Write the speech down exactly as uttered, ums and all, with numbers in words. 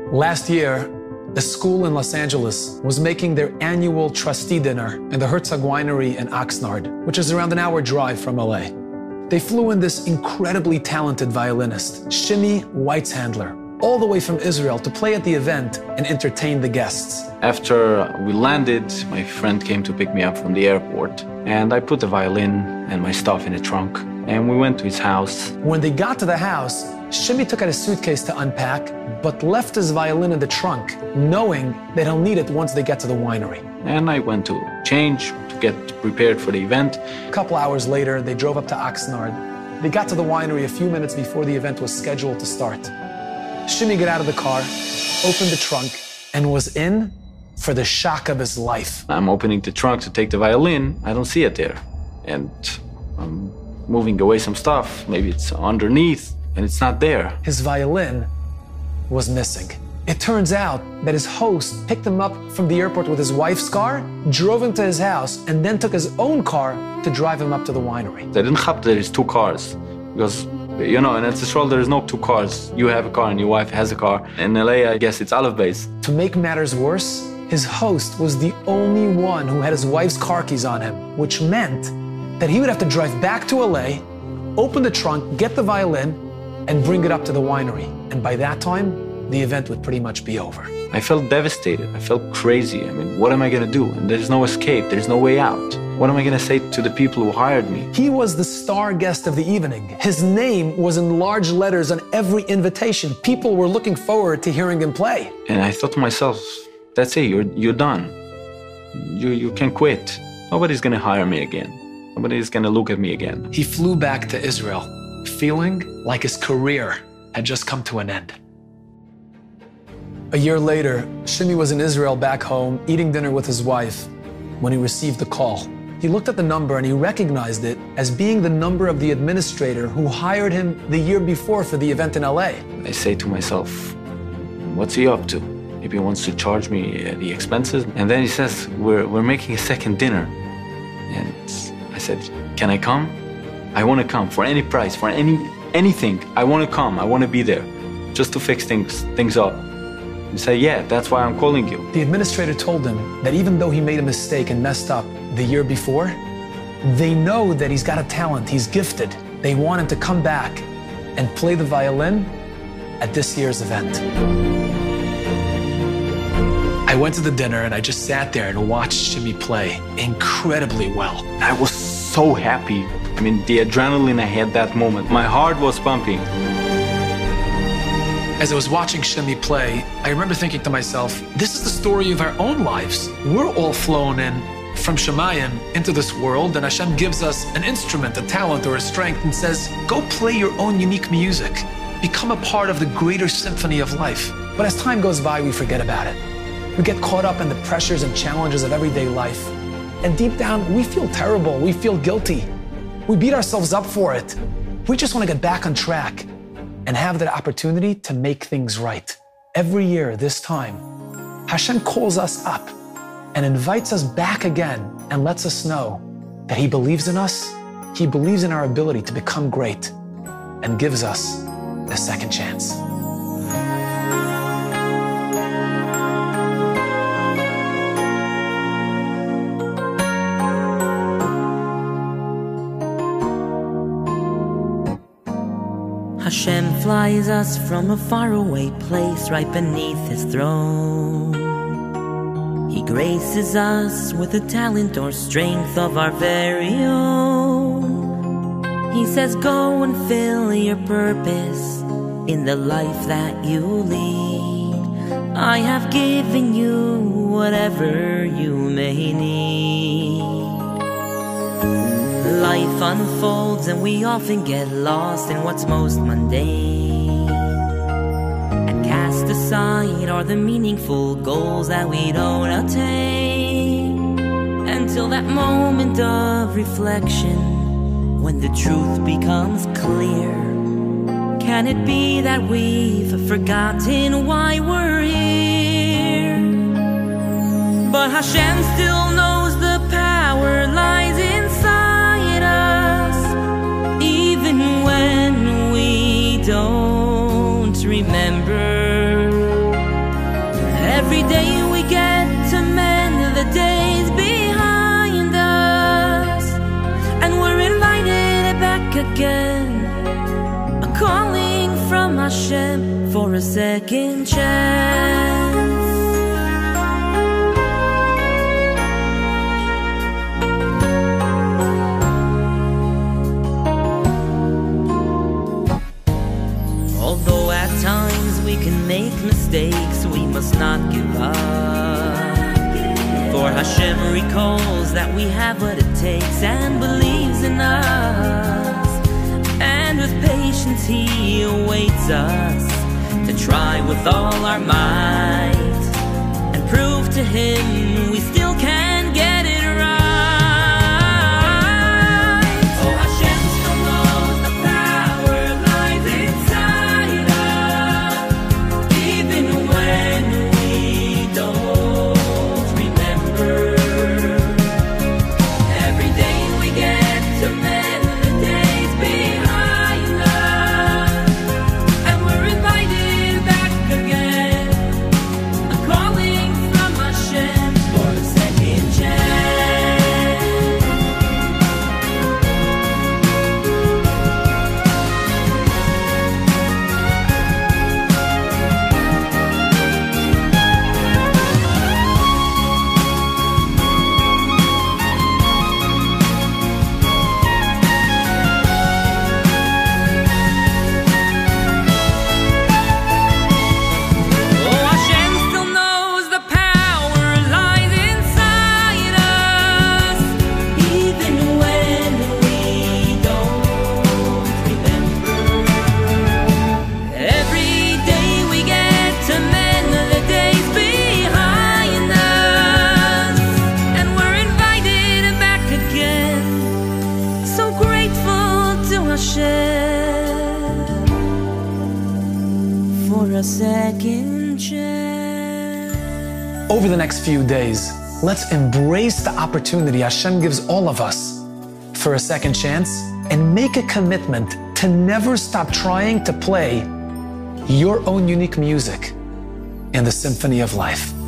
Last year, a school in Los Angeles was making their annual trustee dinner in the Herzog Winery in Oxnard, which is around an hour drive from L A. They flew in this incredibly talented violinist, Shimi Weitzhandler, all the way from Israel to play at the event and entertain the guests. After we landed, my friend came to pick me up from the airport, and I put the violin and my stuff in the trunk, and we went to his house. When they got to the house, Shimi took out a suitcase to unpack, but left his violin in the trunk, knowing that he'll need it once they get to the winery. And I went to change, to get prepared for the event. A couple hours later, they drove up to Oxnard. They got to the winery a few minutes before the event was scheduled to start. Shimi got out of the car, opened the trunk, and was in for the shock of his life. I'm opening the trunk to take the violin. I don't see it there. And I'm moving away some stuff. Maybe it's underneath, and it's not there. His violin was missing. It turns out that his host picked him up from the airport with his wife's car, drove him to his house, and then took his own car to drive him up to the winery. They didn't have there is two cars, because, you know, in Israel there is no two cars. You have a car and your wife has a car. In L A, I guess it's Aleph Beis. To make matters worse, his host was the only one who had his wife's car keys on him, which meant that he would have to drive back to L A, open the trunk, get the violin, and bring it up to the winery. And by that time, the event would pretty much be over. I felt devastated. I felt crazy. I mean, what am I going to do? And there's no escape. There's no way out. What am I going to say to the people who hired me? He was the star guest of the evening. His name was in large letters on every invitation. People were looking forward to hearing him play. And I thought to myself, that's it. You're, you're done. You, you can quit. Nobody's going to hire me again. Nobody's going to look at me again. He flew back to Israel, feeling like his career had just come to an end. A year later, Shimi was in Israel back home, eating dinner with his wife, when he received a call. He looked at the number and he recognized it as being the number of the administrator who hired him the year before for the event in L A. I say to myself, what's he up to? Maybe he wants to charge me uh, the expenses. And then he says, we're, we're making a second dinner. And I said, can I come? I want to come for any price, for any anything. I want to come. I want to be there just to fix things, things up. He said, yeah, that's why I'm calling you. The administrator told him that even though he made a mistake and messed up the year before, they know that he's got a talent, he's gifted. They want him to come back and play the violin at this year's event. I went to the dinner and I just sat there and watched Shimi play incredibly well. I was so happy. I mean, the adrenaline I had that moment, my heart was pumping. As I was watching Shimi play, I remember thinking to myself, this is the story of our own lives. We're all flown in from Shemayim into this world, and Hashem gives us an instrument, a talent, or a strength, and says, go play your own unique music. Become a part of the greater symphony of life. But as time goes by, we forget about it. We get caught up in the pressures and challenges of everyday life. And deep down, we feel terrible, we feel guilty. We beat ourselves up for it. We just want to get back on track and have that opportunity to make things right. Every year, this time, Hashem calls us up and invites us back again and lets us know that He believes in us, He believes in our ability to become great, and gives us a second chance. Hashem flies us from a faraway place right beneath His throne. He graces us with the talent or strength of our very own. He says, go and fill your purpose in the life that you lead. I have given you whatever you may need. Life unfolds and we often get lost in what's most mundane, and cast aside all the meaningful goals that we don't attain, until that moment of reflection when the truth becomes clear. Can it be that we've forgotten why we're here? But Hashem still knows the power lies inside us, even when we don't remember. Every day we get to mend the days behind us, and we're invited back again, a calling from Hashem for a second chance. Although at times we can make mistakes, we must not give up. For Hashem recalls that we have what it takes and believes in us. And with patience He awaits us to try with all our might and prove to Him we still can get it right. Oh, Hashem still knows the power lies inside us, even when we don't remember. Every day we get to mend the days behind us, and we're invited back again, a calling from Hashem for a second chance. Oh, Hashem still knows the power lies inside us, even when we don't remember. Every day we get to mend the days behind us, and we're invited back again, so grateful to Hashem for a second chance. Over the next few days, let's embrace the opportunity Hashem gives all of us for a second chance and make a commitment to never stop trying to play your own unique music in the symphony of life.